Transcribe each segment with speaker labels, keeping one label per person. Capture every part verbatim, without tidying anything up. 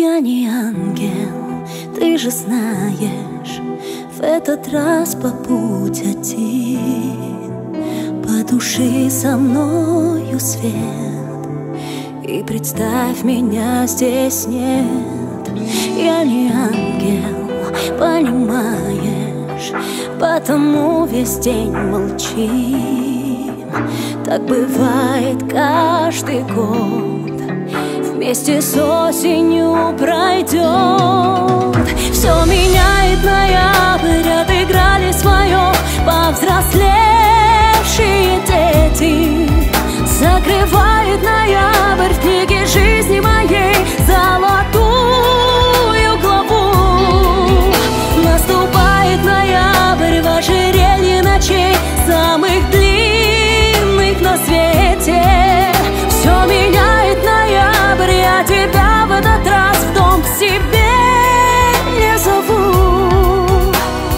Speaker 1: Я не ангел, ты же знаешь, в этот раз побудь один. Потуши со мною свет и представь, меня здесь нет. Я не ангел, понимаешь, потому весь день молчим. Так бывает каждый год, вместе с осенью пройдет. Все меняет ноябрь, отыграли свое повзрослевшие дети. Закрывает ноябрь в книге жизни моей золотую главу. Наступает ноябрь в ожерелье ночей, самых длинных на свете. Все меняет ноябрь, я тебя в этот раз в дом к себе не зову.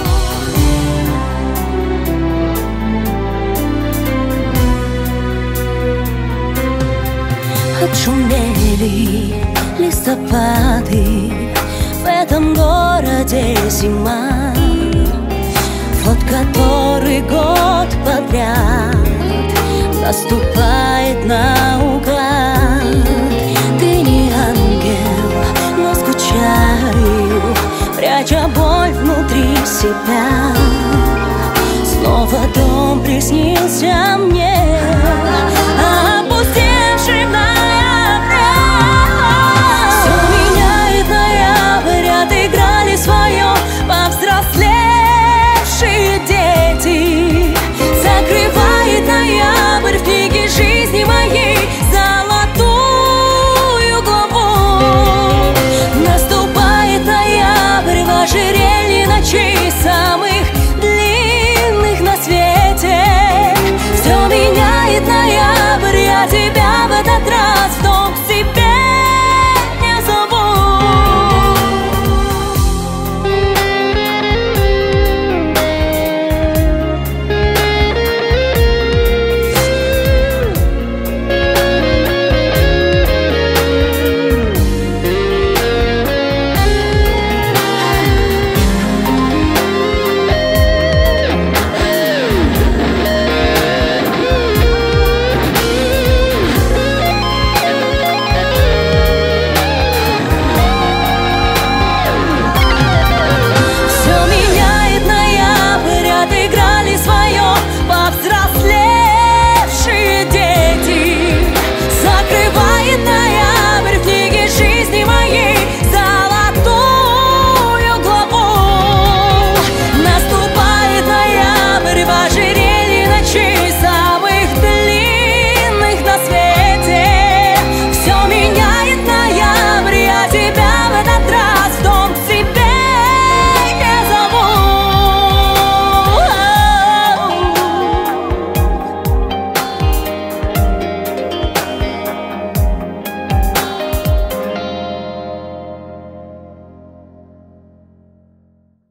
Speaker 1: Отшумели листопады, в этом городе зима. Вот который год подряд наступает наугад. Ты не ангел, но скучаю, пряча боль внутри себя. Снова дом приснился мне, опустевший в ноябре. Все меняет ноябрь, отыграли свое повзрослевшие дети. Закрывает ноябрь в книге жизни моей золотую главу. Наступает ноябрь в ожерелье ночей, самых длинных на свете. Все меняет ноябрь, я тебя в этот раз в дом